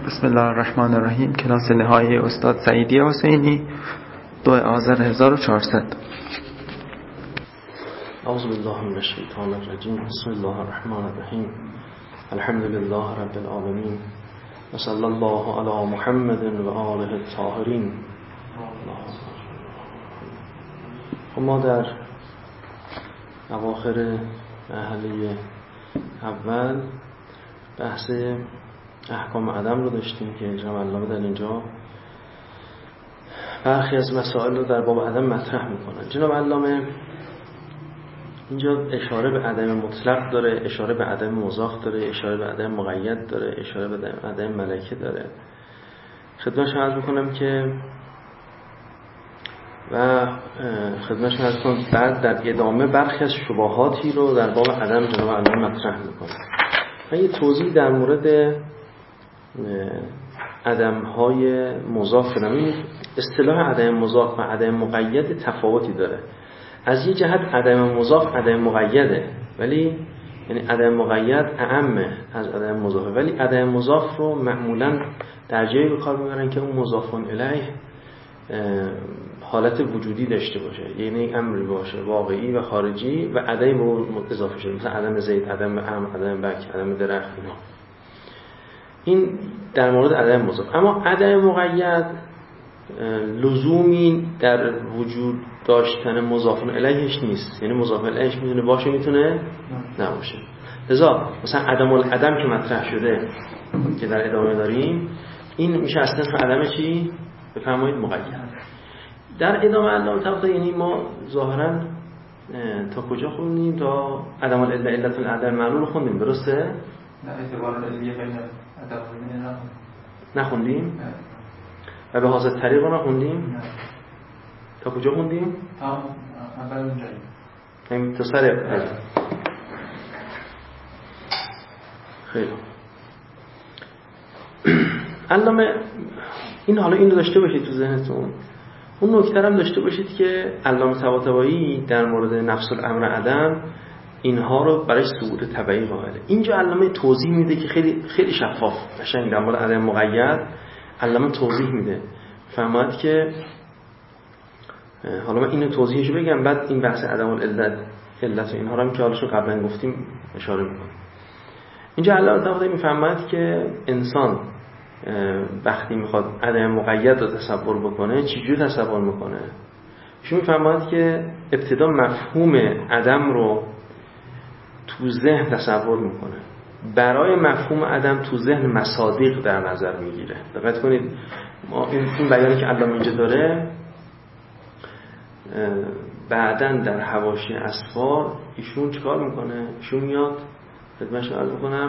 بسم الله الرحمن الرحیم. کلاس نهایی استاد سعیدی حسینی، 2 آذر 1400. اعوذ بالله من الشیطان الرجیم. بسم الله الرحمن الرحیم. الحمد لله رب العالمین و صلی الله علی محمد و آله الطاهرین. ما در اواخر مرحله اول بحث احکام عدم رو داشتیم که جناب علامه در اینجا برخی از مسائل رو در باب عدم مطرح میکنن. جناب علامه اینجا اشاره به عدم مطلق داره، اشاره به عدم مضاف داره، اشاره به عدم مقید داره، اشاره به عدم ملکه داره. خدمتشون عرض میکنم که بعد در ادامه برخی از شبهاتی رو در باب عدم جناب علامه مطرح میکنه. من یه توضیح در مورد عدم‌های مضاف کنم. اصطلاح عدم مضاف و عدم مقید تفاوتی داره. از یه جهت عدم مضاف عدم مقیده، ولی یعنی عدم مقید اعم از عدم مضاف، ولی عدم مضاف رو معمولاً در جایی به کار میبرن که اون مضاف الیه حالت وجودی داشته باشه، یعنی امری باشه واقعی و خارجی و عدم به اون اضافه شده، مثلا عدم زید، عدم ام، عدم بک، عدم درخت. این در مورد عدم مضاف. اما عدم مقید لزومی در وجود داشتن مضاف الیهش نیست، یعنی مضاف الیهش میتونه باشه میتونه نباشه. لذا مثلا عدم العدم که مطرح شده که در ادامه داریم، این میشه اصلا عدم چی؟ بفرمایید مقید. در ادامه علامه طبقه یعنی ما ظاهرا تا کجا خوندیم؟ تا عدم العله علت العدم معلول خوندیم، درسته؟ نه اعتبار علیه بین عدم نخوندیم؟ و به حاضر طریق رو نخوندیم؟ نه. تا کجا خوندیم؟ تا اول اونجایی. همین تا سر خیلی علامه این حالا این رو داشته باشید تو ذهنتون. اون نکته هم داشته باشید که علامه طباطبایی در مورد نفس الامر عدم اینها رو برای ثبوت تبعی قائله. اینجا علامه توضیح میده که خیلی خیلی شفاف قشنگ در مورد عدم مقید علامه توضیح میده. فهمید که حالا من اینو توضیحش بگم، بعد این بحث عدم علت و اینها رو هم که حالاشو قبلا گفتیم اشاره میکنم. اینجا علامه طباطبایی میفهمد که انسان وقتی میخواد عدم مقید رو تصور بکنه چجوری تصور میکنه؟ ایشون میفهمد که ابتدا مفهوم عدم رو تو ذهن تصور میکنه. برای مفهوم عدم تو ذهن مصادیق در نظر میگیره. دقت کنید ما این بیانی که علامه اینجا داره بعدن در حواشی اسفار ایشون چیکار میکنه؟ ایشون میاد خدمتش عرض بکنم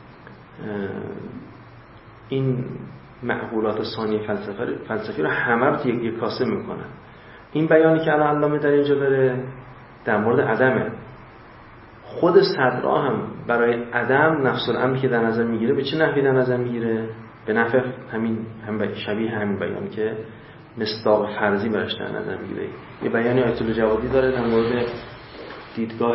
این معقولات ثانی فلسفی رو همه رو یک کاسه میکنه. این بیانی که علامه در اینجا داره در مورد عدمه. خود صدرا هم برای عدم نفس الامری که در نظر میگیره به چه نحوی در نظر میگیره؟ به نحو همین شبیه همین بیان که مصداق فرضی برش در نظر میگیره. یه بیانی آیت الله جوادی داره در مورد دیدگاه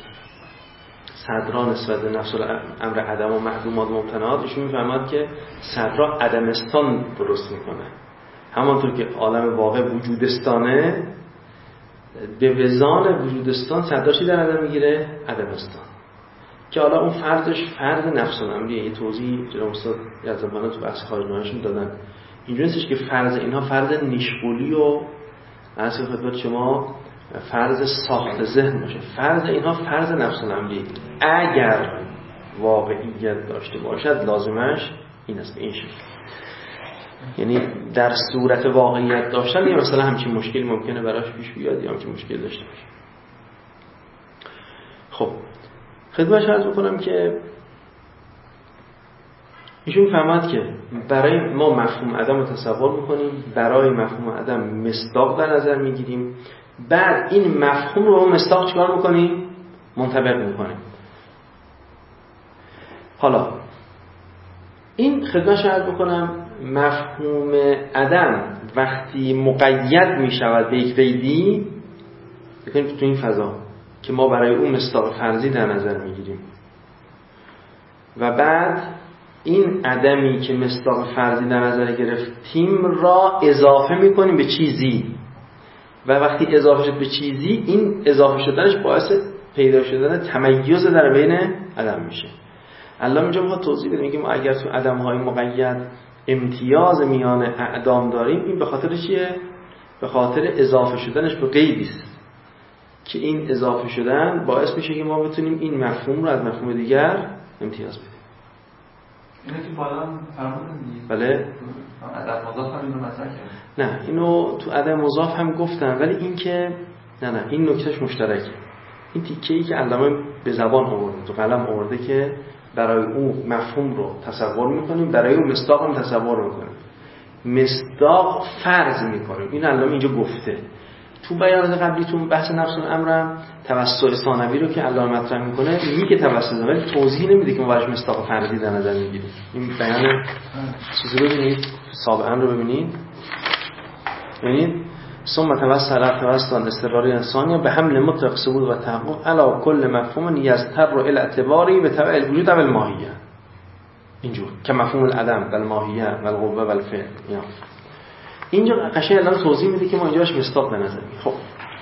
صدرا نسبت به نفس الامر عدم و معدومات و ممتنعات. ایشون میفهمد که صدرا عدمستان درست میکنه. همانطور که عالم واقع وجودستانه، به وزان وجودستان صدراشی در نظر میگیره عدمستان، که حالا اون فرضش فرض نفس الامریه. یه توضیح جناب استاد یزدانی تو بحث خارجنامه‌شون دادن. اینجوری نیستش که فرض اینها فرض نیشگولی و اصلا خدمت شما فرض ساخت ذهن باشه. فرض اینها فرض نفس الامری اگر واقعیت داشته باشد لازمش این است، به این شکل. یعنی در صورت واقعیت داشتن یه مثلا همچین مشکلی ممکنه براش پیش بیاد یا همچین مشکل داشته باشه. خب خدمتش عرض بکنم که ایشون فهمد که برای ما مفهوم عدم رو تصور میکنیم، برای مفهوم عدم مصداق در نظر میگیریم، بعد این مفهوم رو با اون مصداق چیکار میکنیم؟ منطبق میکنیم. حالا این خدمتش عرض بکنم مفهوم عدم وقتی مقید میشود به یک قیدی، بکنیم تو این فضا که ما برای اون مصداق فرضی در نظر میگیریم و بعد این عدمی که مصداق فرضی در نظر گرفتیم را اضافه میکنیم به چیزی و وقتی اضافه شد به چیزی، این اضافه شدنش باعث پیدا شدن تمیز در بین عدم میشه. الله اینجا میخواد توضیح بده، میگه ما اگر تو عدم‌های مقید امتیاز میان اعدام داریم، این به خاطر چیه؟ به خاطر اضافه شدنش به قیدی است که این اضافه شدن باعث میشه که ما بتونیم این مفهوم رو از مفهوم دیگر امتیاز بدیم. اینه که بالا فرمودن دیگه. بله. عدم مضاف هم اینو مطرح کرد. نه اینو تو عدم مضاف هم گفتم، ولی این که نه این نکتهش مشترکه. این تیکه‌ای که علامه به زبان آورده، تو قلم آورده که برای او مفهوم رو تصور میکنیم، برای او مصداق هم تصور میکنیم. مصداق فرض میکنیم. این علامه اینجا گفته. تو بیانات قبلی تو بحث نفس الامر توسط ثانوی رو که علامه مطرح میکنه میگه توسط، ولی توضیح نمیده که ما براش مصداق فرضی در نظر میگیریم. این بیان چیزی رو ببینید، سابقا رو ببینید. ببینید ثم توسط استقراری انسانی به حمل مطلق ثبوت و تحقق علی کل مفهوم یضطر الى اعتباری به تبع الوجود و الماهیه. اینجور که مفهوم العدم و الماهیه و القوه و الفعل. اینجا قشنگ الان توضیح میده که ما اینجاش مصداق به نظر میاد. خب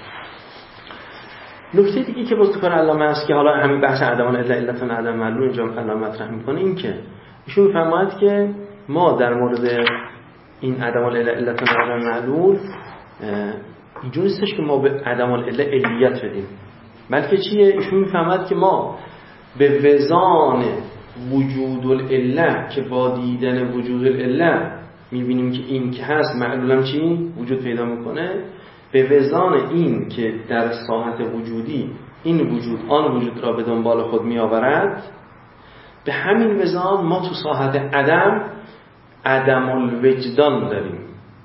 نکته دیگه که باز تو کار علامه است که حالا همین بحث عدم علت عدم معلول اینجا علامه مطرح میکنه، این که ایشون میفرماید که ما در مورد این عدم علت عدم معلول اینجوری نیستش که ما به عدم علیت بدیم، بلکه چیه؟ ایشون میفهمد که ما به وزان وجود العله که با دیدن وجود العله میبینیم که این که هست معلولم چی؟ وجود پیدا میکنه. به وزان این که در ساحت وجودی این وجود آن وجود را به دنبال خود میآورد، به همین وزان ما تو ساحت عدم الوجدان داریم.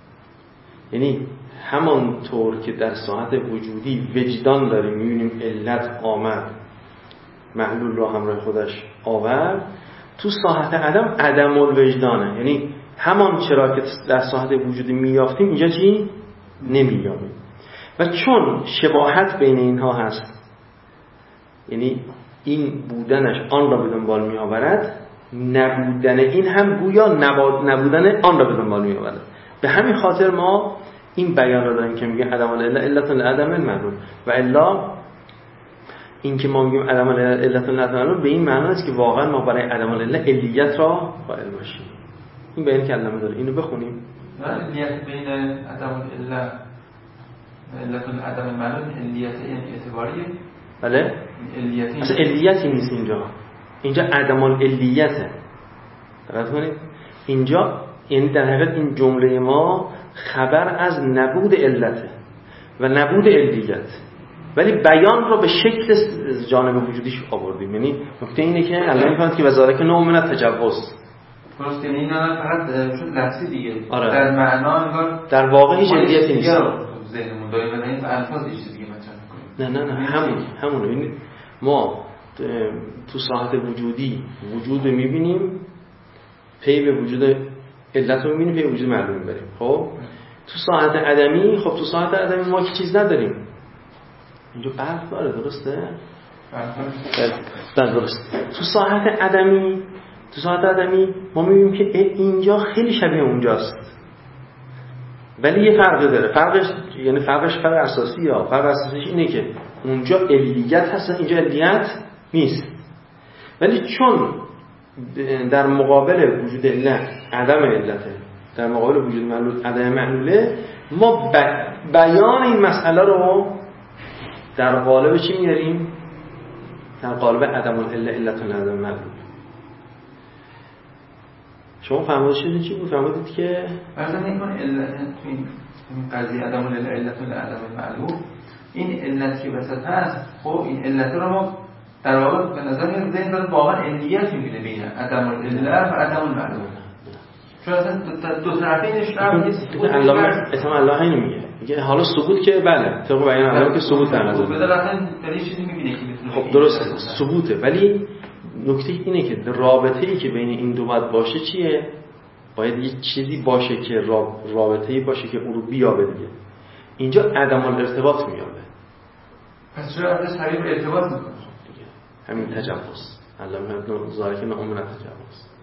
یعنی همانطور که در ساحت وجودی وجدان داریم، میبینیم علت آمد معلول را همراه خودش آورد، تو ساحت عدم الوجدانه. یعنی همان چرا که در ساحت وجودی میافتیم اینجا چی؟ نمیابیم. و چون شباهت بین اینها هست، یعنی این بودنش آن را به دنبال می آورد، نبودن این هم گویا نبودن آن را به دنبال می آورد. به همین خاطر ما این بیان را داریم که میگه عدم العله علت العدم المعلول، و الا این که ما میگیم عدم علت العدم المعلول به این معنی است که واقعا ما برای عدم العله علیت را قائل باشیم. این بیانی که علامه داره، اینو بخونیم. علیت بین عدم العله علت العدم المعلول علیت یعنی اعتباریه. بله. اصلا علیتی نیست اینجا عدم العلیته. دقت کنید اینجا، یعنی در حقیقت این جمله ما خبر از نبود علته و نبود علیت، ولی بیان رو به شکل جانب وجودیش آوردیم. یعنی نکته اینه که علامه می‌فهمد که وزارت نوع من تجوز درست، یعنی اینا فقط شد لفظی دیگه. آره. در معنا انگار در واقع هیچ علیتی نیست. ذهنمون داریم و این الفاظ چیز دیگه مطرح می‌کنیم. نه همونه. یعنی ما تو ساحت وجودی وجود می‌بینیم، پی به وجود علت رو می‌بینیم، پی به وجود معلوم می‌بریم. خب تو ساحت عدمی، خب تو ساحت عدمی ما که چیز نداریم. اینجا فرق داره، درسته؟ بله درست. تو ساحت عدمی ما می‌بینیم که اینجا خیلی شبیه اونجاست، ولی یه فرق داره. فرقش فرق اساسی ها. فرق اساسیش اینه که اونجا علیت هست، اینجا علیت نیست. ولی چون در مقابل وجود علت عدم علته، در مقابل وجود معلول عدم معلوله، ما بیان این مسئله رو در قالب چی میاریم؟ در قالب عدم العله علت عدم معلول. شما فهمیدید چی بود؟ فهمیدید که مثلا این علت تو این قضیه عدم العله علت عدم معلول، این علت که وسط هست، خب این علت رو ما در واقع به نظر میاد ذهن داره واقعا علیت میبینه بین عدم العله و عدم المعلول. چون اصلا دو طرفینش رو ثبوت الله اینو میگه حالا ثبوت که بله طبق بیان علامه که ثبوت در نظر بده، اصلا دلیل چیزی میبینه که خب درسته ثبوته، ولی نکته اینه که رابطه‌ای که بین این دو باید باشه چیه؟ باید یه چیزی باشه که رابطه‌ای باشه که اون رو بیابه دیگه. اینجا عدم الارتباط میابه. پس چرا از طریق ارتباط میکنه؟ همین تجوز علامه ابن ذالک نوع من التجوز.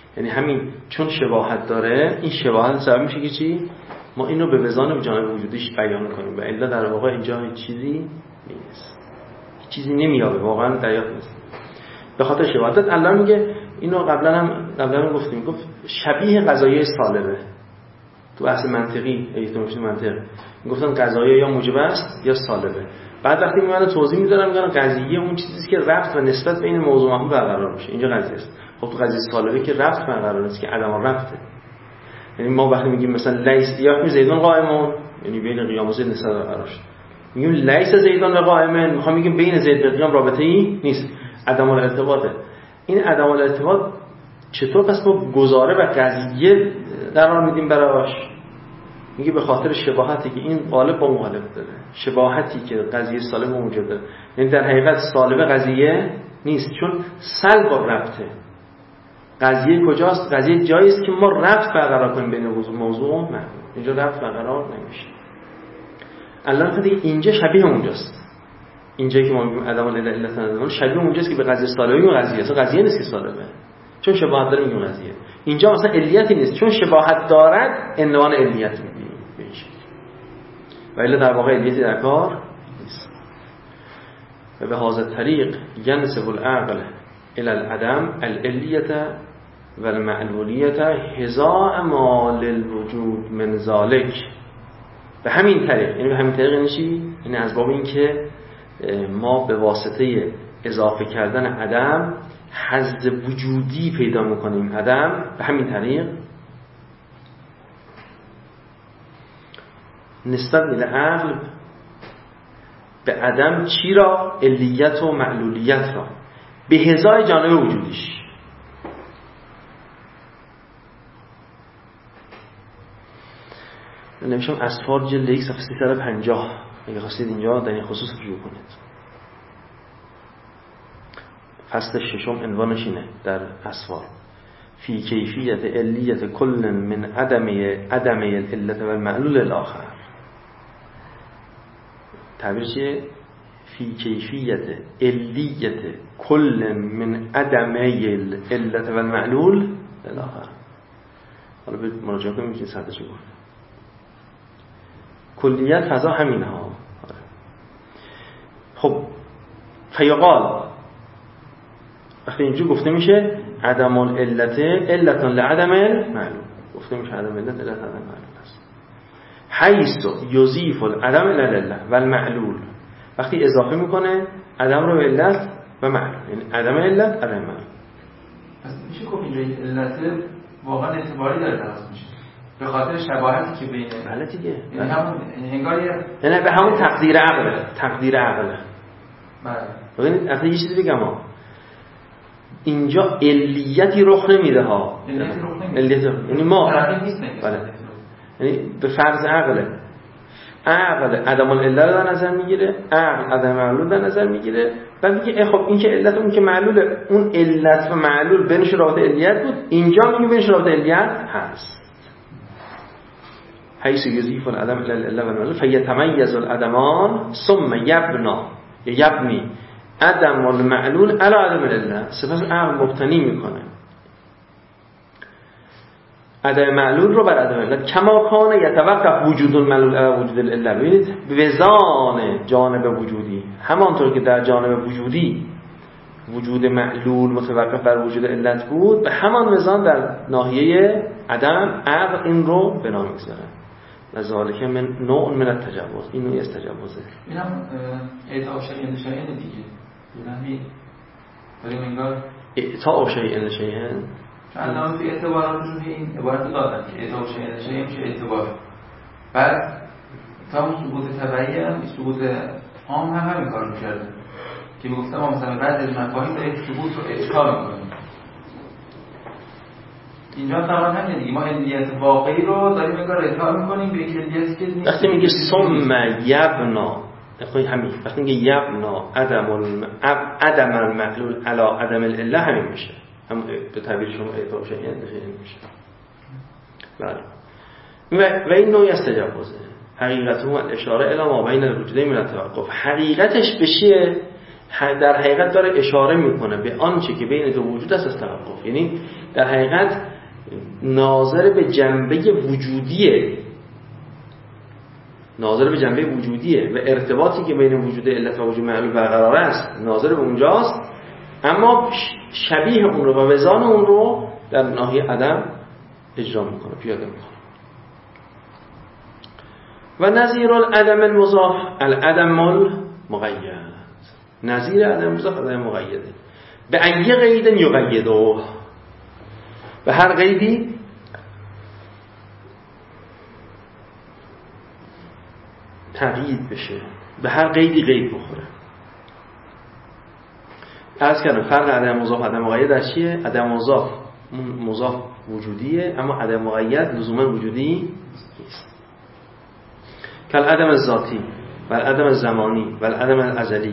یعنی همین چون شباهت داره، این شباهت سبب میشه که چی؟ ما اینو به وزان جانب وجودیش بیان کنیم و الا در واقع اینجا هیچ چیزی نیست، هیچ چیزی نمیابه، واقعا دریافت نیست به خاطر شباهت. الله میگه اینو قبلا گفتیم، گفت شبیه قضایای سالبه. تو بحث منطقی احتمالش منطق میگفتن قضایه یا موجب است یا سالبه. بعد وقتی میاد توضیح میذارم میگن قضیه اون چیزی که ربط و نسبت بین موضوع و محمول برقرار میشه، اینجا قضیه است. خب تو قضیه سالبه که ربط برقرار نیست، که عدم ربطه. یعنی ما وقتی میگیم مثلا لیس یا زیدون قائمون، یعنی بین قیام و زید نسبت برقرار شد. میگیم لیس زیدون و قائمن، میخوام میگیم بین زید و قیام رابطه ای نیست، عدم الارتباطه. این عدم الارتباط چطور پس ما گزاره و قضیه قرار میدیم براش؟ میگه به خاطر شباهتی که این قالب با مقالب داره، شباهتی که قضیه سالب موجود داره. یعنی در حقیقت سالب قضیه نیست، چون سلب با ربطه. قضیه کجاست؟ قضیه جایی است که ما ربط برقرار کنیم بین موضوع و محمول. اینجا ربط برقرار نمیشه. الان دیگه اینجا شبیه اونجاست. اینجایی که ما میگیم عدم العلت نداریم، شبیه اونجاست که به قضیه سالبه میگیم قضیه، اصلا قضیه نیست که سالبه، چون شباهت داره میگیم قضیه. اینجا اصلا علیتی نیست، چون شباهت دارد عنوان علیت میگیم به این شکل، ولی در واقع علیتی در کار نیست. و به هذا طریق ینسب العقل الى العدم العلیت و المعلولیت هزاء ما للوجود من ذلك. به همین طریق، یعنی به همین طریق یعنی چی؟ یعنی از باب این که ما به واسطه اضافه کردن عدم حظ وجودی پیدا میکنیم عدم. به همین طریق نسبت به عقل به عدم چی را؟ علیت و معلولیت را به هزای جانب وجودیش. نمیشم اسفار جلد 1 صفحه 350 اگه خواستید اینجا در این خصوص رجوع کنید. فصل ششم عنوانش اینه در اسفار: فی کیفیت علیت کل من عدم العلت و المعلول الاخر. تعبیر چیه؟ فی کیفیت علیت کل من عدم العلت و المعلول الاخر. حالا به مراجعه کنیم که سطحش رو گفت. کلیت فضا همینه ها. خب فیقال وقتی اینجور گفته میشه عدم العلت علت لعدم المعلول، گفته میشه عدم علت علت عدم معلول است. حیث یضیف العدم الى العلت و المعلول، وقتی اضافه میکنه عدم رو به علت و معلول، یعنی عدم علت عدم معلول. پس میشه گفت اینجا علت واقعا اعتباری داره درست میشه به خاطر شباهتی که بین بله دیگه، یعنی همون انگار یعنی به همون تقدیر عقله. بله. ببینید اصلا یه چیزی بگم ها، اینجا علیتی رخ نمیده ها. علیتی یعنی ما بله، یعنی به فرض عقل عدم العلت رو در نظر میگیره، عقل عدم معلول در نظر میگیره و میگه خب این که علت اون که معلوله، اون علت و معلول بینش رابطه علیت بود، اینجا میگه بینش رابطه علیت هست. حیث یضیف العدم الى العلت و المعلول فیتمیز العدمان ثم یبنی عدم المعلول علی عدم العلت. سپس عقل مبتنی میکنه عدم معلول رو بر عدم علت، کما کان یتوقف وجود المعلول علی وجود العلت. ببینید وزان جانب وجودی، همانطور که در جانب وجودی وجود معلول متوقف بر وجود علت بود، به همان وزان در ناحیه عدم عقل این رو بنا میگذاره. لذالک من نوع من التجاوز، این نوعی از تجاوزه. اینم اعطاء شیء لشیء دیگه، یعنی ولی انگار اعطاء شیء لشیء الان توی اعتباراتشون این عبارت دادن که اعطاء شیء لشیء میشه اعتبار. بعد تا اون ثبوت طبیعی هم ثبوت عام هم همین کارو می‌کرده که میگفتم ما مثلا بعد از مفاهیم داریم ثبوت رو اشکال می‌کنیم. اینجا طبعا همین دیگه، ما علیت واقعی رو داریم انگار اعطا می‌کنیم به یک علیتی که نیست. وقتی میگه ثم یبنا، همین وقتی میگه یبنا عدم المعلول علی عدم العله، همین میشه، هم به تعبیر شما اعطا شیء میشه. بله. و این نوعی از تجاوزه. حقیقت هم اشاره الی ما بین الوجودین من التوقف. حقیقتش بشه در حقیقت داره اشاره میکنه به آنچه که بین دو وجود است از توقف. یعنی در حقیقت ناظر به جنبه وجودیه و ارتباطی که بین وجود علت و وجود معلول برقرار است ناظر به اونجاست، اما شبیه اون رو و وزان اون رو در ناحیه عدم اجرا میکنه، پیاده میکنه. و نظیر العدم المضاف العدم المقید، نظیر عدم مضاف عدم مقیده به ای قید یقیده، به هر قیدی تقیید بشه، به هر قیدی قید بخوره. عرض کردم فرق عدم مضاف عدم مقید در چیه؟ عدم مضاف مضاف وجودیه، اما عدم مقید لزوما وجودی نیست. کل عدم ذاتی و عدم زمانی و عدم ازلی.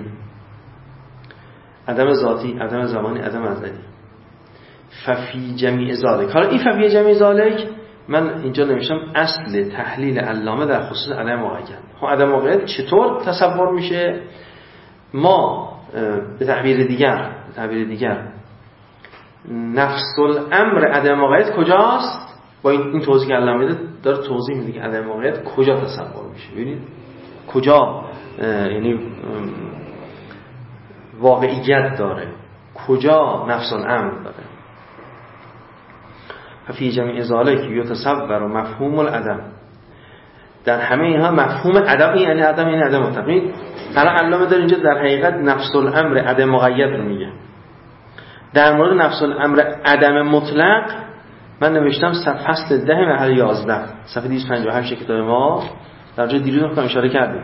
عدم ذاتی، عدم زمانی، عدم ازلی. ففی جمیع ذالک. حالا این ففی جمیع ذالک من اینجا نوشتم اصل تحلیل علامه در خصوص عدم مقید. خب عدم مقید چطور تصور میشه؟ ما به تعبیر دیگر نفس الامر عدم مقید کجاست؟ با این توضیح که علامه میده داره توضیح میده که عدم مقید کجا تصور میشه. ببینید کجا یعنی واقعیت داره، کجا نفس الامر داره. فی جمیع ذالک یتصور مفهوم العدم. در همه اینها مفهوم عدم یعنی عدم یعنی عدم مطلق. الان علامه داره اینجا در حقیقت نفس الامر عدم مقید رو میگه. در مورد نفس الامر عدم مطلق من نوشتم فصل 10 مرحله 11 صفحه 258 کتاب ما، در جای دیروز هم اشاره کردیم.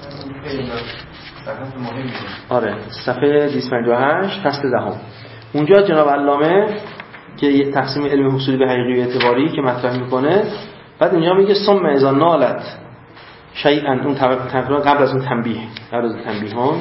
آره صفحه 258 فصل 10. اونجا جناب علامه که تقسیم علم حصولی به حقیقی و اعتباری که مطرح میکنه، بعد اینجا میگه ثم اذا نالت شیئا، اون تقریبا قبل از اون تنبیه، قبل از تنبیه ها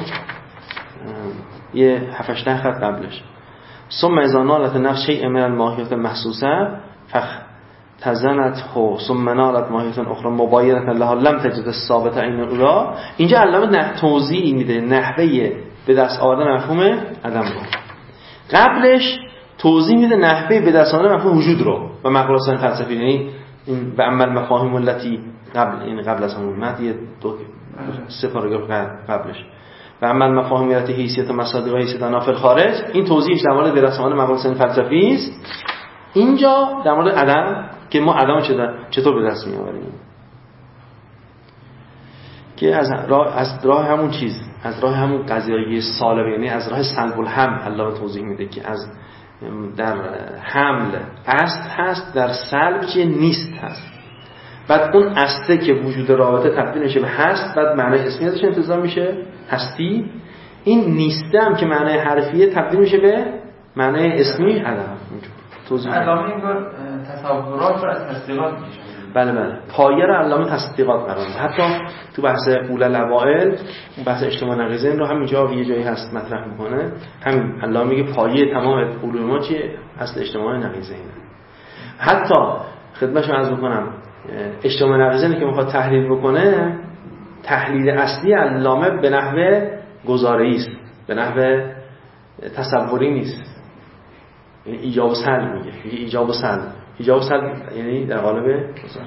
یه 7-8 خط قبلش، ثم اذا نالت نفس شیء من الماهیات المحسوسه فاختزنت هو ثم نالت ماهیات اخرى مباینه لها لم تجد الثابت عین الاولى. اینجا علامه توضیح میده نحوه به دست آوردن مفهوم عدم رو. قبلش توضیح میده نحوه به دست آوردن مفهوم وجود رو و مقولات فلسفی، یعنی این و عمل مفاهیم التي قبل از همون متن یه 3 پاراگراف قبلش و عمل مفاهیم التي حیثیت مصادیق و حیثیت نافل خارج. این توضیحش در مورد به دست آوردن مقولات فلسفی است. اینجا در مورد عدم که ما عدم چطور به دست میآوریم، که از راه همون چیز، از راه همون قضیه سالم، یعنی از راه سلب الهم علامه توضیح میده که از در حمل است هست، در سلب چیه نیست هست. بعد اون استه که وجود رابطه تبدیل میشه به هست، بعد معنای اسمی ازش انتزاع میشه هستی. این نیسته هم که معنای حرفیه تبدیل میشه به معنای اسمی عدم. توضیح علامه اینگار تصورات رو از تصدیقات میشه. بله پایه رو علامه تصدیقات قرار میده. حتی تو بحث اول الاوائل بحث اجتماع نقیضین رو همینجا یه جایی هست مطرح میکنه. همین علامه میگه پایه تمام علوم ما چیه؟ اصل اجتماع نقیضین. حتی خدمتشو عرض بکنم اجتماع نقیضین که میخواد تحلیل بکنه، تحلیل اصلی علامه به نحو گزاره‌ای است، به نحو تصوری نیست. یعنی ایجاب و سلب میگه ایجاب و سلب. ایجاب و سلب یعنی در قالب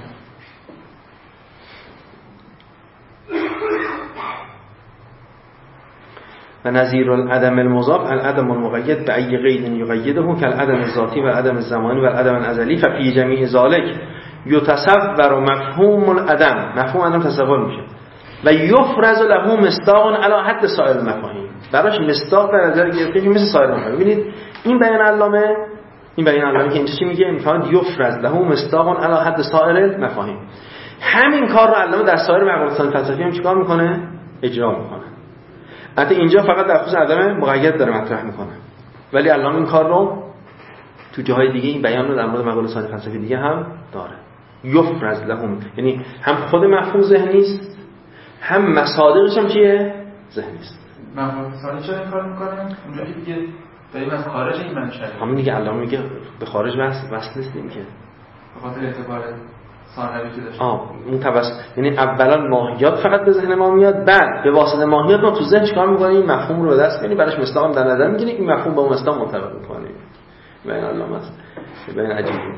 و نظیر العدم المضاف العدم المقید به ای قید یقیده کالعدم الذاتی و العدم الزمانی و العدم الازلی ففی جمیع ذالک یتصور مفهوم العدم. مفهوم عدم تصور میشه و یفرض له مصداق علی حد سایر المفاهیم. براش مصداق در نظر گرفته مثل سایر المفاهیم. ببینید این بیان علامه که اینجا چی میگه؟ میفهمد یفرض له مصداق علی حد سایر المفاهیم. همین کار رو علامه در سایر مقولات فلسفی هم چیکار میکنه؟ اجرا میکنه. البته اینجا فقط در خصوص عدم مقید داره مطرح میکنه، ولی علامه این کار رو تو جاهای دیگه این بیان رو در مورد مقولات فلسفی دیگه هم داره. یفرض لهم یعنی هم خود مفهوم ذهنی است، هم مصادیقش هم چیه؟ ذهنی است. مفهوم ثانی چرا این کار میکنه؟ اونجا که دیگه داریم از خارج این منشأ. همین دیگه علامه میگه به خارج وصل نیستیم که به خاطر اعتبار ثانوی که داشت. اون یعنی اولا ماهیات فقط به ذهن ما میاد، بعد به واسطه ماهیات ما تو ذهن چیکار میکنیم؟ مفهوم رو به دست میاریم، براش مصداق در نظر میگیریم، این مفهوم با اون مصداق منطبق میکنیم. بین علامه است بین عجیبه.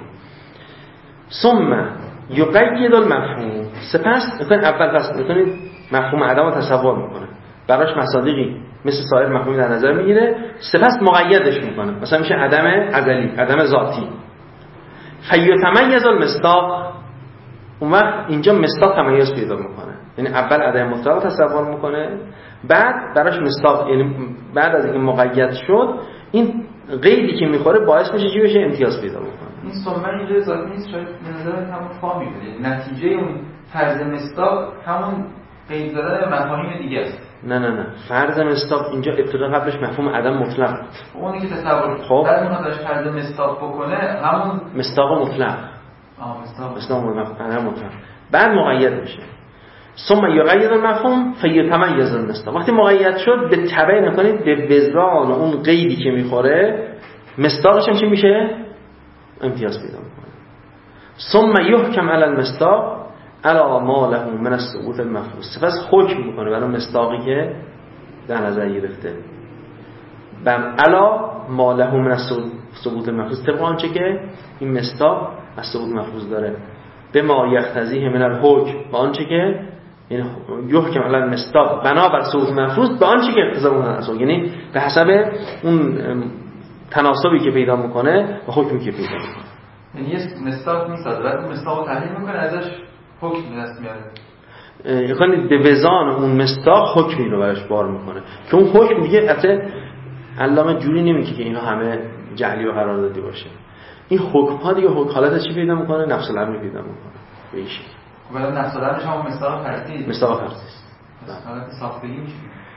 ثم یقید المفهوم، سپس اول پس میکنید مفهوم عدم رو تصور میکنه، براش مصادیقی مثل سایر مفهومی در نظر میگیره، سپس مقیدش میکنه. مثلا میشه عدم ازلی، عدم ذاتی. فیتمیز المصداق، اون وقت اینجا مصداق تمیز پیدا میکنه، یعنی اول عدم مطلق رو تصور میکنه، بعد براش مصداق، یعنی بعد از اینکه مقید شد این قیدی که میخوره باعث میشه چی بشه؟ امتیاز پیدا بکنه. این ثم اینجا ذاتی نیست، شاید به نظر همون فاهمی بده، نتیجه اون فرض مصداق همون قید زدن مفاهیم دیگه است. نه فرض مصداق اینجا ابتدا قبلش مفهوم عدم مطلق بود، اونی که تصور خب بعد میخواد داشت فرض مصداق بکنه همون مصداق مطلق، مصداق عدم مطلق، بعد مقید میشه. ثم یقید المفهوم فیتمیز المصداق، وقتی مقید شد به تبع نکنید به وزان اون قیدی که میخوره مصداقش هم چی میشه؟ امتیاز پیدا میکنه. ثم یحکم علی المصداق علی ما له من الثبوت المفروض، سپس حکم میکنه برای مصداقی که در نظر گرفته بر علی ما له من الثبوت المفروض، طبق آنچه که این مصداق از ثبوت مفروض داره، به ما یقتضیه من الحکم، با آنچه که یعنی یحکم علی المصداق بنابر ثبوت مفروض به آنچه که اقتضا اون، یعنی به حسب اون تناسبی که پیدا میکنه و حکمی که پیدا میکنه. یعنی یه مصداق میسازه بعد مصداق رو تحلیل میکنه ازش حکم به دست میاره، یعنی به وزان اون مصداق حکمی رو براش بار میکنه که اون حکم دیگه البته علامه جوری نمیگه که اینا همه جعلی و قرار داده باشه. این حکم ها دیگه حالت چی پیدا میکنه؟ نفس الامر پیدا میکنه به این شکل. بعد نفس الامرش هم مصداق فرضی، مصداق فرضی است. حالت ساختگی میشه.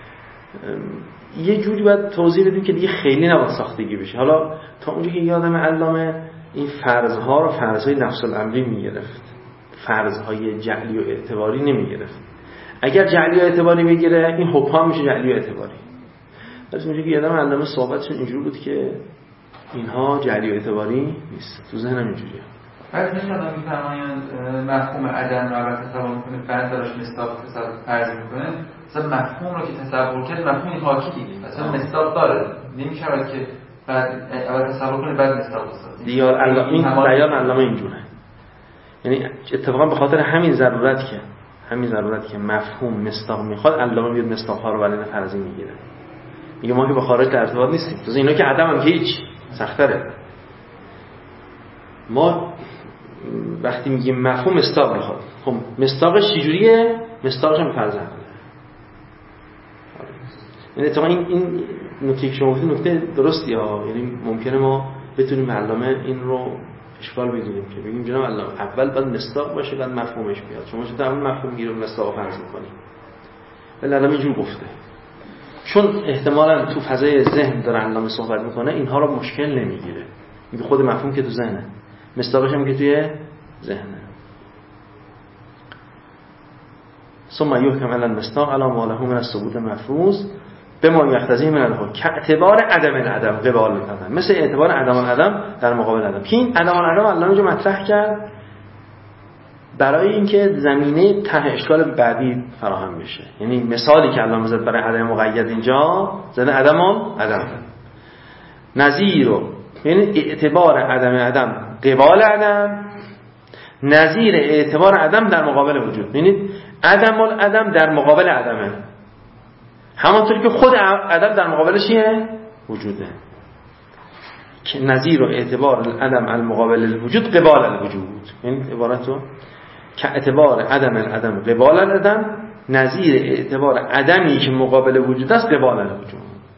یه جوری باید توضیح بدیم که دیگه خیلی نباید ساختگی بشه. حالا تا اونجا که یادم علامه این فرضها رو فرضهای نفس الامری میگرفت، فرضهای جعلی و اعتباری نمیگرفت. اگر جعلی و اعتباری بگیره این حکم ها میشه جعلی و اعتباری. ولی اونجا که یادم علامه صحبتشون اینجوری بود که اینها جعلی و اعتباری نیست. تو ذهنم اینجوریه. بعد میشدم میفرمایند مفهوم عدم رو اول تصور میکنه بعد دراش مصداق فرض میکنه. مثلا مفهوم رو که تصور کرد مفهوم حاکی دیگه، مثلا مصداق داره، نمیشه که بعد اول تصور کنه بعد مصداق بسازه. دیار این بیان علامه اینجوره، یعنی اتفاقا به خاطر همین ضرورت که مفهوم مصداق میخواد علامه میاد مصداق ها رو برای فرضی میگیره، میگه ما که با خارج در ارتباط نیستیم، تو اینا که عدم هم که هیچ سختره. ما وقتی میگیم مفهوم مصداق میخواد، خب مصداقش چجوریه؟ مصداقش هم فرض عقله. یعنی اتفاقا این نکته که شما گفتید نکته درستی ها، یعنی ممکنه ما بتونیم علامه این رو اشکال بدونیم که بگیم جناب علامه اول باید مصداق باشه بعد مفهومش بیاد، شما چطور اول مفهوم گیره مصداق فرض می‌کنید؟ ولی علامه اینجور گفته چون احتمالاً تو فضای ذهن داره علامه صحبت میکنه، اینها رو مشکل نمیگیره، میگه خود مفهوم که تو ذهنه، مصداقش هم که توی ذهنه. ثم یحکم علی المصداق علی ما له من الثبوت مفروض بما یقتضی من الحکم کاعتبار عدم العدم قبال العدم، مثل اعتبار عدم العدم در مقابل عدم. که این عدم العدم علامه اینجا مطرح کرد برای اینکه زمینه طرح اشکال بعدی فراهم بشه. یعنی مثالی که علامه زد برای عدم مقید اینجا زده عدم نظیر، یعنی اعتبار عدم عدم قبال عدم، نظیر اعتبار عدم در مقابل وجود. یعنی عدم العدم در مقابل عدمه، همانطور که خود عدم در مقابلش چیه؟ وجوده. که نظیر و اعتبار العدم المقابل الوجود قبال الوجود، این عبارتو که اعتبار عدم العدم قبال العدم، نظیر اعتبار عدمی که مقابل وجود است قبال الوجود،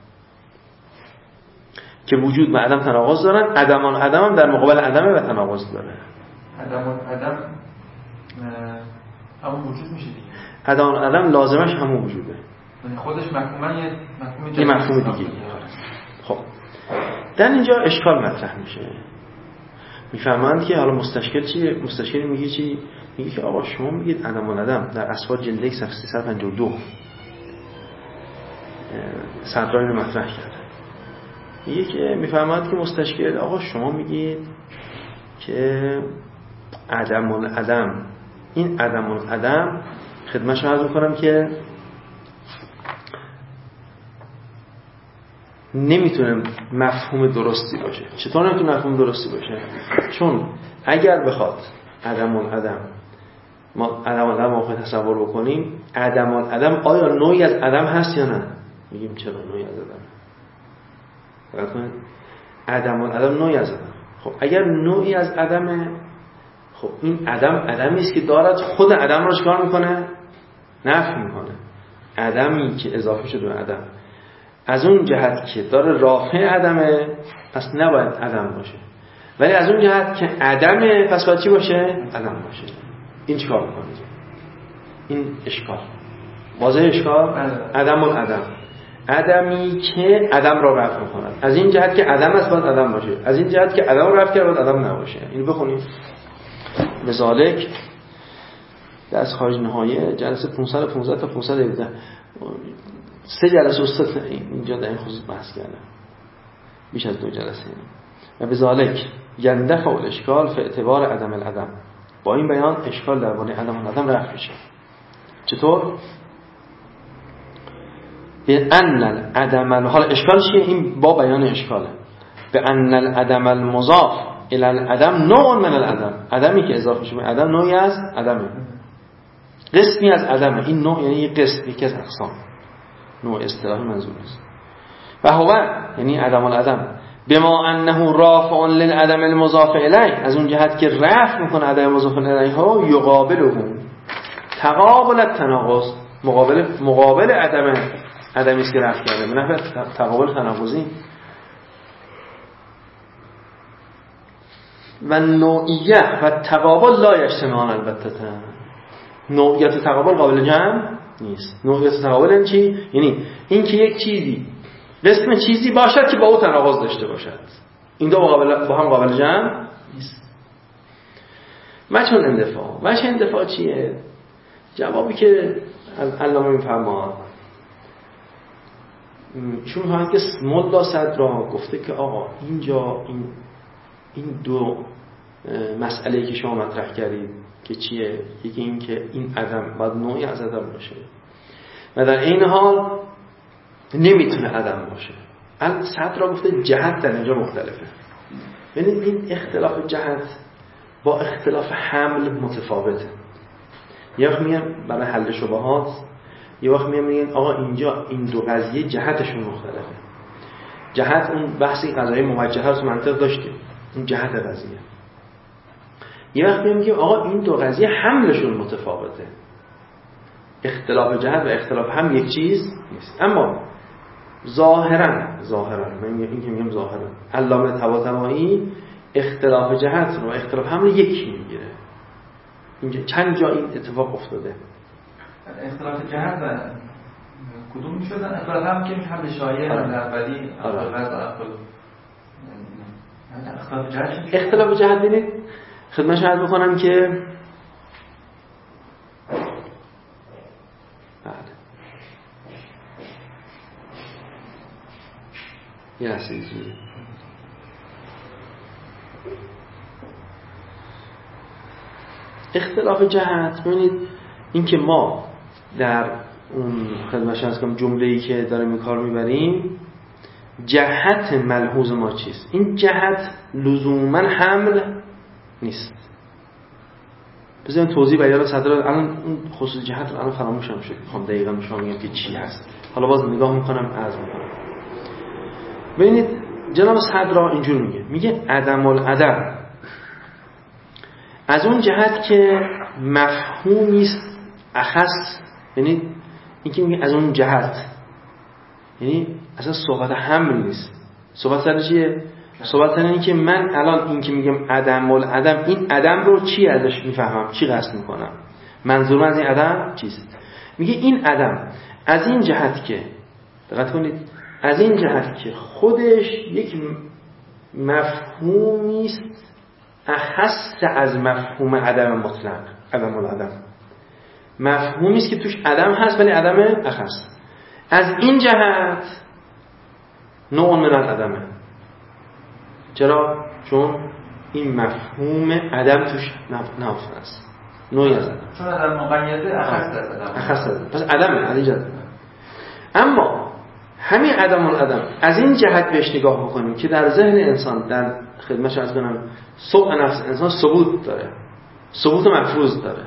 که وجود و عدم تناقض دارن، عدم العدم هم در مقابل عدم و تناقض داره. عدم العدم همون وجود میشه دیگه، عدم العدم لازمش همون وجوده، یعنی خودش مفهوما یه مفهوم دیگه. خب در اینجا اشکال مطرح میشه، میفهمند که حالا مستشکل چیه؟ مستشکل میگه چی؟ میگه که آقا شما میگید عدم العدم در اسفاد جلد 1 صفحه 352 صدرانی رو مطرح کرده. میگه که میفهمند که مستشکل آقا شما میگید که عدم العدم، این عدم العدم خدمتش عرض میکنم که نمیتونه مفهوم درستی باشه. چطور نمیتونه مفهوم درستی باشه؟ چون اگر بخواد عدم العدم ما عدم العدم واقعا تصور بکنیم، عدم العدم آیا نوعی از عدم هست یا نه؟ میگیم چرا نوعی از عدم. دقت کنید، عدم العدم نوعی از عدم. خب اگر نوعی از عدمه، خب این عدم عدمی است که دارد خود عدم رو چیکار میکنه؟ نفی میکنه. عدمی که اضافه شده به عدم از اون جهت که داره رافع عدمه، پس نباید عدم باشه، ولی از اون جهت که عدمه پس باید چی باشه؟ عدم باشه. این چیکار میکنه؟ این اشکال واضح اشکال عدم العدم، عدمی که عدم را رفع میکنه. از این جهت که عدم است باید عدم باشه، از این جهت که عدم را رفع کرد باید عدم نباشه. اینو بخونید. لذالک درس خارج نهایه جلسه 515 تا 517 3 جلسه استاد اینجا در این خصوص بحث کردم، بیش از 2 جلسه. و بذالک یندفع الاشکال فی اعتبار عدم العدم، با این بیان اشکال درباره عدم العدم رفع میشه. چطور؟ به ان العدم، حالا اشکال چیه؟ این با بیان اشکاله. به ان العدم المضاف الی العدم نوع من العدم، عدمی که اضافه شده به عدم نوعی از عدمه، قسمی از عدمه. این نوع یعنی یک قسم، یکی از اقسام، نوع اصطلاحی منظور است. و هو یعنی عدم العدم بما انه رافع للعدم المضاف الیه، از اون جهت که رفع میکنه عدم مضاف الیه ها، یقابله تقابل التناقض، مقابل عدمی است که رفع کرده، به نفع تقابل تناقضی. و نوعیه و تقابل لا یجتمعان البته. نوعیت و تقابل قابل جمع نیست. نوعیت و تقابل این چی؟ یعنی این که یک چیزی قسم چیزی باشد که با او تناقض داشته باشد، این دو با هم قابل جمع نیست. وجه اندفاع چیه؟ جوابی که علامه میفرماد، ایشون میفرماد که ملا صدرا گفته که آقا اینجا این دو مسئله‌ای که شما مطرح کردید که چیه؟ یکی این که این عدم باید نوعی از عدم باشه و در این حال نمیتونه عدم باشه. صدرا گفته جهت در اینجا مختلفه. یعنی این اختلاف جهت با اختلاف حمل متفاوته. یه وقت میگن برای حل شبهات، یه وقت میگن آقا اینجا این دو قضیه جهتشون مختلفه. جهت اون بحثی قضایی موجهه رو منطق داشتیم، اون جهت قضیه. یه وقت میگیم آقا این دو قضیه حملشون متفاوته. اختلاف جهت و اختلاف هم یک چیز نیست. اما ظاهرا من این که میگم ظاهرا علامه طباطبایی اختلاف جهت و اختلاف حمل یکی میگیره. اینجا چند جا این اتفاق افتاده. اختلاف جهت و کدوم میشدن؟ اختلاف هم که حمل شایع اولی اختلاف جهت ببینید خدمتش عرض بکنم که یه لحظه ایزوری اختلاف جهت ببینید این که ما در اون خدمتش عرض کنم جمله‌ای که داریم این کار میبریم جهت ملحوظ ما چیست؟ این جهت لزوما حمل نیست. بذارین توضیح بیان صدر الان اون خصوص جهت رو الان فراموشم شد، میخوام دقیقاً به شما بگم که چی هست. حالا باز نگاه میکنم عرض میکنم. ببینید جناب صدرا اینجور میگه عدم العدم از اون جهت که مفهومی است اخص، یعنی اینکه میگه از اون جهت یعنی اصلا صحبت حمل نیست. صحبت سر چیه؟ صحبت سر اینه که من الان این که میگم عدم العدم، این عدم رو چی ازش میفهمم، چی قصد میکنم، منظورم از این عدم چیست؟ میگه این عدم از این جهت که دقت کنید، از این جهت که خودش یک مفهومی است اخص از مفهوم عدم مطلق، عدم العدم مفهومی است که توش عدم هست ولی عدم اخص. از این جهت نوع من العدمه. چرا؟ چون این مفهوم عدم توش نهفته است، نوعی از عدم، چون عدم مقیده اخص از عدم، اخص از عدم، پس عدمه از این جهت. اما همین عدم العدم از این جهت بهش نگاه بکنیم که در ذهن انسان، در خدمتش عرض کنم، سوء نفس انسان ثبوت داره، ثبوت مفروض داره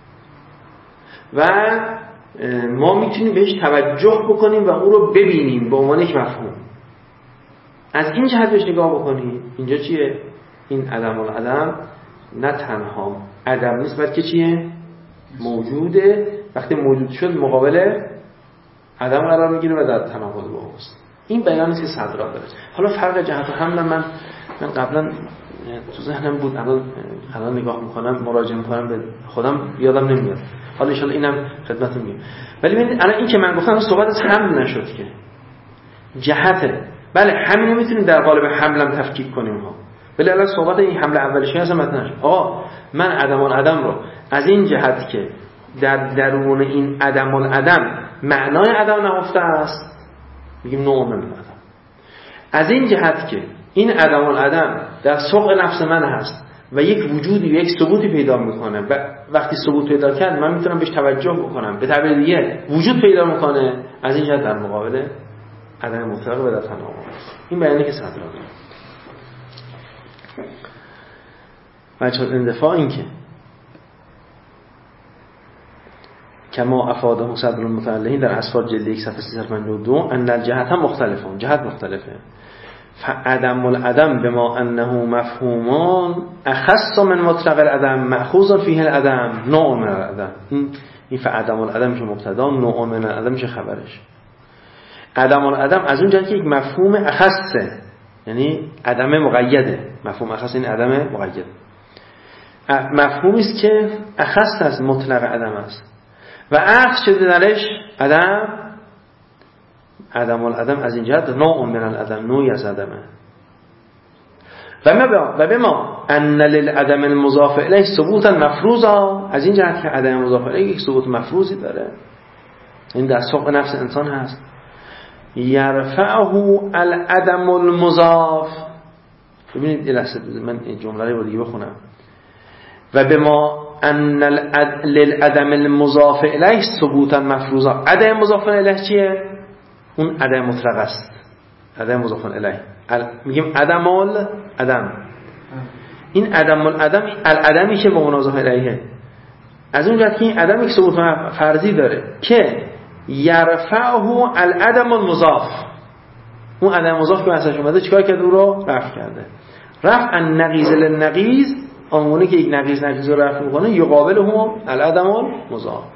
و ما میتونیم بهش توجه بکنیم و اون رو ببینیم به عنوان یک مفهوم. از این جهت بهش نگاه بکنیم. اینجا چیه؟ این عدم العدم نه تنها عدم نیست بلکه چیه؟ موجوده. وقتی موجود شد مقابل عدم قرار میگیره و در تناقض با اوست. این بیانی است که صدرا داره. حالا فرق جهت حمل من قبلا تو ذهنم بود، الان نگاه میکنم، مراجعه میکنم به خودم یادم نمیاد. حالا ان شاءالله اینم خدمتتون میگم. ولی ببینید الان این که من گفتم صحبت از حمل نشد که جهته. بله همین میتونیم در قالب حملم تفکیک کنیم ها. ولی الان صحبت این حمل اولیه اصلا متن نشد. آقا من عدم العدم رو از این جهت که در درون این عدم العدم معنای عدم نهفته است میگیم نوع من العدم. از این جهت که این عدم العدم در سوق نفس من هست و یک وجودی و یک ثبوتی پیدا میکنه و وقتی ثبوت پیدا کرد من میتونم بهش توجه بکنم، به تعبیر دیگه وجود پیدا میکنه. از این جهت در مقابل عدم مطلق و در تناقض. این بیانی که صدر داره. وجه الاندفاع این که کما افاده صدر المتعلهین در اسفار جلد 1 صفحه 352 ان الجهت هم مختلفون، جهت مختلفه. فعدم العدم بما انه مفهومان اخص من مطلق العدم مأخوذ فیه العدم نوع من العدم. این فعدم العدم که مبتدا، نوع من العدم که خبرش. عدم العدم از اون جهت که یک مفهوم اخصه، یعنی عدم مقیده. مفهوم اخص این عدم مقید، مفهومی است که اخص از مطلق عدم است و اخص شده درش عدم العدم از این جهت نوع من العدم، نوعی از عدمه. و بما ان للعدم المضاف الیه ثبوتا مفروضا، از این جهت که عدم مضاف الیه یک ثبوت مفروضی داره، این در سوق نفس انسان هست. یرفعه العدم المضاف. ببینید لحظه من این جمله رو دیگه بخونم. و بما ان للعدم المضاف الیه ثبوتا مفروضا. عدم مضاف الیه چیه؟ اون عدم مطلق است. عدم مضاف الیه میگیم عدم العدم. این عدم العدم العدمی که با مناظف الیه، از اون جهت که این عدم یک ثبوت فرضی داره که یرفعه العدم المضاف. اون عدم مضاف که مثلا اومده چیکار کرده؟ او رو رفع کرده. رفع النقیض للنقیض، آنگونه که یک نقیض رو رفع میکنه، یقابله العدم المضاف.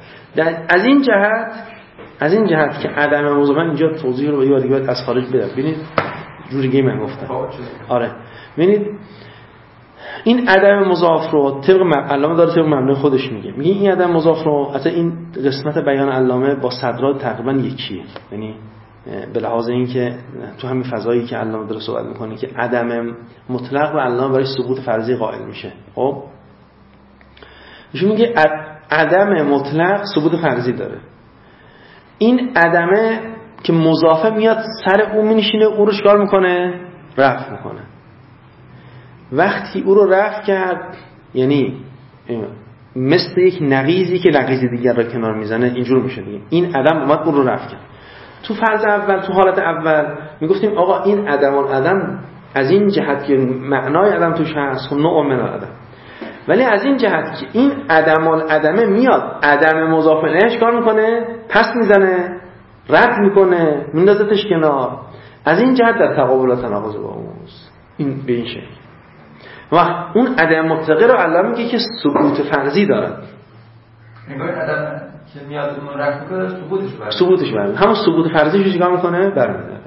از این جهت که عدم مضاف، اینجا توضیح رو به دیگه از خارج بدم. ببینید جوری که من گفتم. آره ببینید این عدم مضاف رو طبق علامه داره طبق مبنای خودش میگه این عدم مضاف رو، حتی این قسمت بیان علامه با صدرات تقریبا یکیه. یعنی به لحاظ اینکه تو همین فضایی که علامه داره صحبت میکنه که عدم مطلق و علامه برای ثبوت فرضی قائل میشه. خب ایشون میگه عدم مطلق ثبوت فرضی داره. این عدمه که مضافه میاد سر اون مینشینه، او رو چیکار میکنه؟ رفع میکنه. وقتی او رو رفع کرد، یعنی مثل یک نقیضی که نقیض دیگر را کنار میزنه، اینجور میشه دیگه. این عدم اومد اون رو رفع کرد. تو فرض اول، تو حالت اول میگفتیم آقا این عدم العدم از این جهت که معنای عدم توش هست، نوع من العدم. ولی از این جهت که این عدم العدمه میاد، عدم مضاف الیه کار میکنه، پس میزنه، رد میکنه، میندازتش کنار. از این جهت در تقابل و تناقض با اوست. این به این شکل. و اون عدم مطلقه رو علامه میگه که ثبوت فرضی دارد. نگاه عدم که میاد اون رد میکنه، ثبوتش برمی‌داره. همون ثبوت فرضیش رو چیکار میکنه؟ برمی‌داره.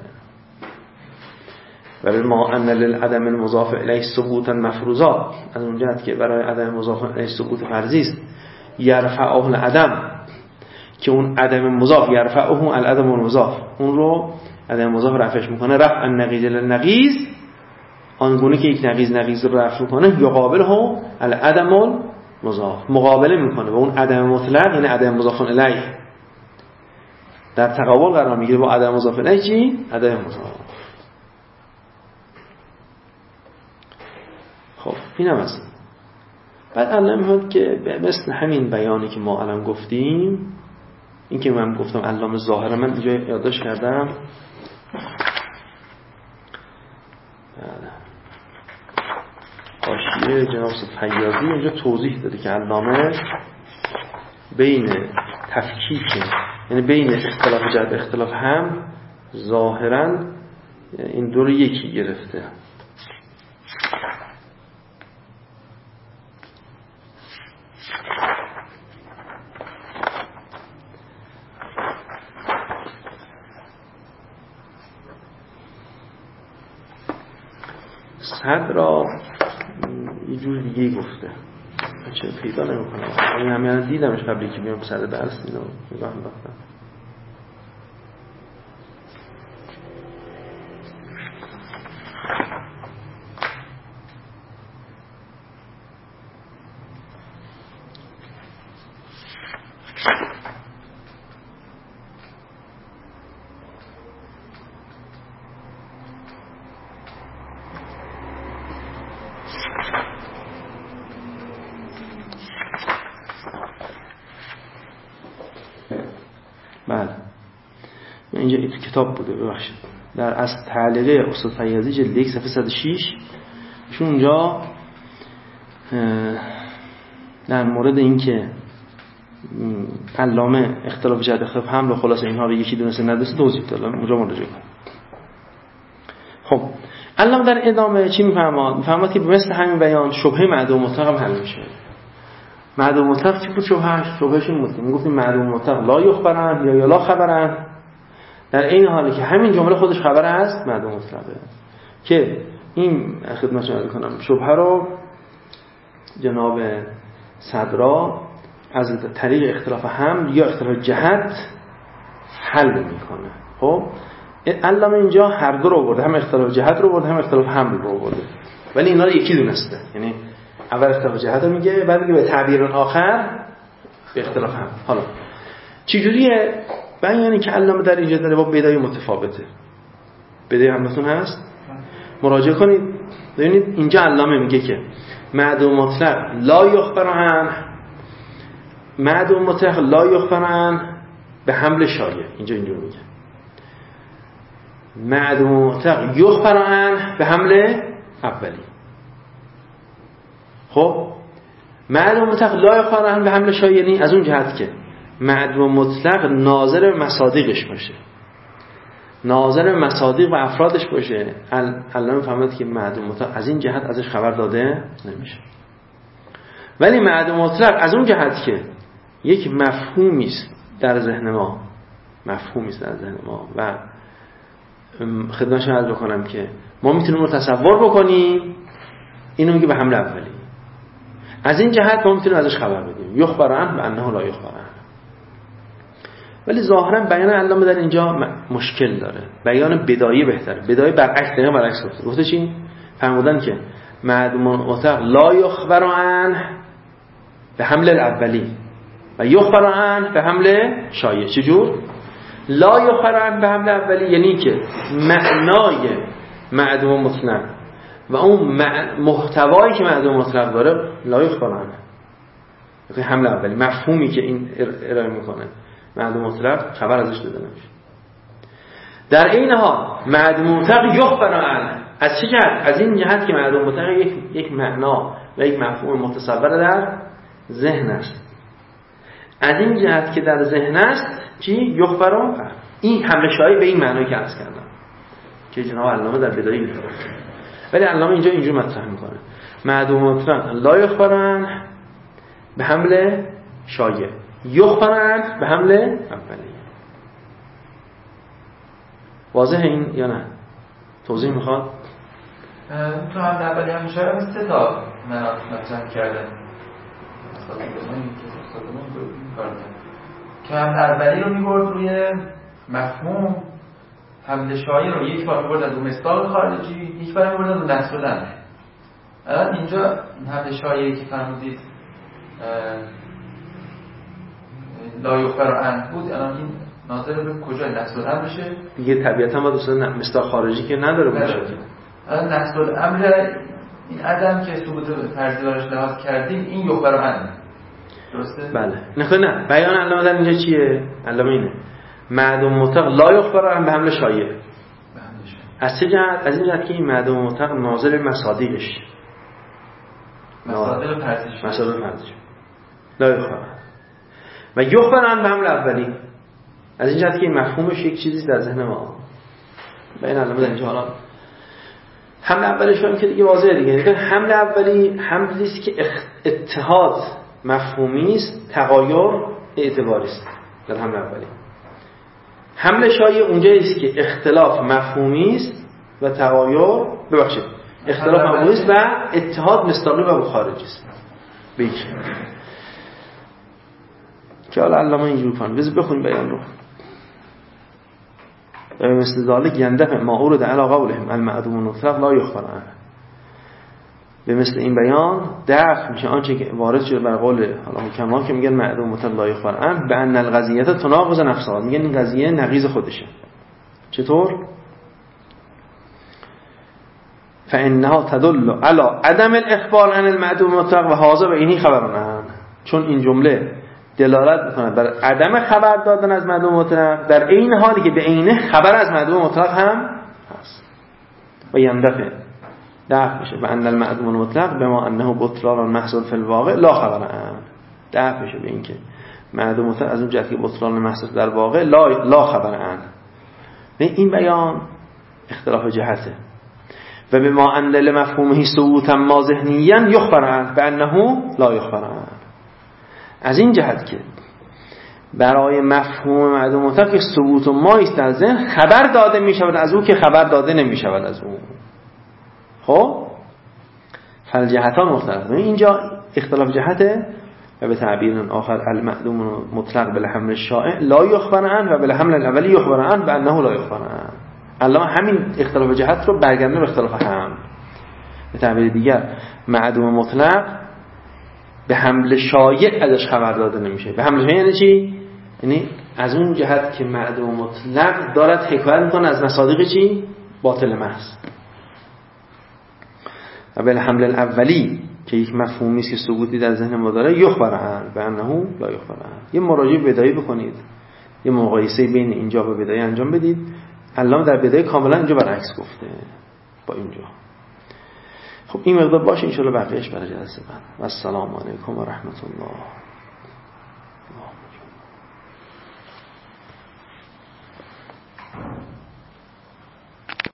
ولی ما ان للعدم المضاف الیه ثبوتا مفروضا، از اون جهت که برای عدم مضاف الیه ثبوت فرضی است. یرفعه العدم، که اون عدم مضاف یرفعه العدم المضاف، اون رو عدم مضاف رفعش میکنه. رفع النقیض للنقیض، آنگونه که یک نقیض رو رفع کنه، یقابله العدم المضاف، مقابله میکنه با اون عدم مطلق، یعنی عدم مضاف الیه، در تقابل قرار میگیره با عدم مضاف الیه. چی؟ عدم مضاف. خب اینم است. بعد علامه میاد که مثل همین بیانی که ما الان گفتیم، این که من گفتم علامه ظاهر، من اینجا یادداشت کردم حاشیه جناب فیاضی اینجا توضیح داده که علامه بین تفکیک، یعنی بین اختلاف جهت اختلاف هم، ظاهراً این دو رو یکی گرفته. صد را یه جور دیگه گفته، چه پیدا نمی‌کنم. این همین دیدمش قبلی که بیام صد درس اینو نگاه انداختم. اینجا این کتاب بوده، ببخشید، در از تعلیق استاد فیاضی جلد 1 صفحه 106 ایشون اونجا در مورد این که علامه اختلاف جهت اختلاف هم رو خلاص اینها رو یکی دونسته ندونسته توضیح دادم، اونجا مراجعه کنید. خب علامه در ادامه چی میفهماد؟ میفهماد که به مثل همین بیان شبهه معدوم مطلق هم حل میشه. معدوم مطلق چی بود؟ شبهش این بود که میگفتیم معدوم مطلق لا یخبرن یا لا خبرن، در این حالی که همین جمله خودش خبر است معدوم مطلقه. که این خدمتتون عرض کنم شبهه رو جناب صدرا از طریق اختلاف هم یا اختلاف جهت حل میکنه. خب علامه اینجا هر دو رو آورده، هم اختلاف جهت رو آورده هم اختلاف هم رو آورده، ولی اینا رو یکی دونسته. یعنی اول اختلاف جهت رو میگه، بعد میگه به تعبیر آخر به اختلاف هم. حالا چجوریه بیانی که علامه در اینجا داره با بدایه متفاوته؟ بدایه همتون هست؟ مراجعه کنید ببینید اینجا علامه میگه که معدوم مطلق لا یخبرن، معدوم مطلق لا یخبرن به حمل شایع. اینجا اینجور میگه معدوم مطلق یخبرن به حمل اولی. خب معدوم مطلق لا یخبرن به حمل شایع یعنی از اون جهت که معدوم مطلق ناظر مصادیقش باشه، ناظر مصادیق و افرادش باشه. علامه فهمید که معدوم مطلق از این جهت ازش خبر داده نمیشه. ولی معدوم مطلق از اون جهت که یک مفهومی است در ذهن ما، و خدمتش عرض بکنم که ما میتونیم رو تصور بکنیم، اینو میگه به حمل اولی. از این جهت ما میتونیم ازش خبر بدیم یخبرن و انه لا یخبرن. ولی ظاهرا بیان علامه در اینجا مشکل داره. بیان بدایه بهتره. بدایه برعکس گفته چی؟ فرمودن که معدوم مطلق لا یخبرن به حمل الاولی و یخبرن به حمل شایع. چجور؟ لا یخبرن به حمل اولی یعنی که معنای معدوم مطلق و اون محتوایی که معدوم مطلق داره لا یخبرن، یعنی حمل اولی، مفهومی که این ارائه میکنه معدوم مطلق خبر ازش داده نمیشه. در این حال معدوم مطلق یخبرن از چه جهت؟ از این جهت که معدوم مطلق یک معنا و یک مفهوم متصور در ذهن است. از این جهت که در ذهن است چی؟ یخبرن. این حمل شایع به این معنی که عرض کردم که جناب علامه در بدایه میگه. ولی علامه اینجا اینجور مطرح میکنه معدوم مطلق لا یخبرن به حمل شایع، یخبرن به حمل اولی. واضحه این یا نه؟ توضیح میخواد؟ تو هم اولی هم شایع 3 تا مناط مطرح کردن که هم اولی رو میبرد روی مفهوم حمل شایع رو، یک بار میبرد از اون مصداق خارجی، یک بار میبرد از اون نص شدن. الان اینجا حمل شایعی که فرمودید لا یخبرن بود، الان این ناظر به کجا نص الامر میشه؟ دیگه طبیعتا ما دوستان مصداق خارجی که نداره باشه. الان نص الامر این عدم که ثبوت فرضی براش لحاظ کردیم این یخبرن درسته؟ بله. نه بیان علامه در اینجا چیه؟ علامه اینه معدوم مطلق لا یخبرن به حمل شایع. از چه جهت؟ از این جهت که این معدوم مطلق ناظر به مصادیقش، مصادیق پرسش لا یخبرن و یخبرن به حمل اولی. از این جهت که این مفهومش یک چیزی در ذهن ما به این علامه در اینجا حالا حمل اولیش هم که دیگه واضحه دیگه. حمل اولی حملی است که اتحاد مفهومی است، تغایر اعتباری است. در حمل اولی حمل شایع اونجایی است که اختلاف مفهومی است و تغایر اختلاف مفهومی است و اتحاد مصداقی و خارجی است. بیش که حالا علامه اینجور کنه. بذار بخونیم بیان رو. مثل ذالک یندفع ما اورد علی قولهم المعدوم المطلق لا یخبر عنه. به مثل این بیان دفع میشه آنچه که وارد شده بر قول حالا حکما که میگن معدوم مطلق لا یخبر عنه به ان القضیه تناقض نفسها، میگن این قضیه نقیض خودشه. چطور؟ فانها تدل علی عدم الاخبار عن المعدوم المطلق و هذا به اینی خبر عنه. چون این جمله دلالت میکنه بر عدم خبر دادن از معدوم مطلق در این حالی که به عینه خبر از معدوم مطلق هم هست. و دفع میشه و ان المعدوم المطلق بما انه بطلان محصول فی الواقع لا خبر عنه. دفع میشه به این که معدوم مطلق از اون جهت که بطلان محصول در واقع لا خبر عنه. این بیان اختلاف جهته. و بما ان لمفهومه ثبوتا ما ذهنیا یخبر عنه بانه لا یخبر عنه. از این جهت که برای مفهوم معدوم مطلق ثبوت و ما است در ذهن خبر داده می شود از او که خبر داده نمی شود از او. خب فالجهتان مختلف. اینجا اختلاف جهته و به تعبیر آخر المعدوم مطلق بالحمل الشائع لا یخبر عنه و بالحمل الاولی یخبر عنه بانه لا یخبر عنه. علامه همین اختلاف جهت رو برگردونه به اختلاف حمل. به تعبیر دیگر معدوم مطلق به حمل شایع ازش خبر داده نمیشه. به حمل شایع یعنی چی؟ یعنی از اون جهت که معدوم مطلق دارد حکایت میکنه از مصادیق چی؟ باطل محض. و به حمل الاولی که یک مفهومی است که ثبوتی در ذهن ما داره یخبر عنه به انه لا یخبر عنه. یه مراجعه بدایی بکنید، یه مقایسه بین اینجا و بدایی انجام بدید. علامه در بدایی کاملا اینجا برعکس گفته با اینجا. خب این مقدار باشه، ان شاء الله بقیه‌اش برای جلسه بعد. و السلام علیکم و رحمت الله.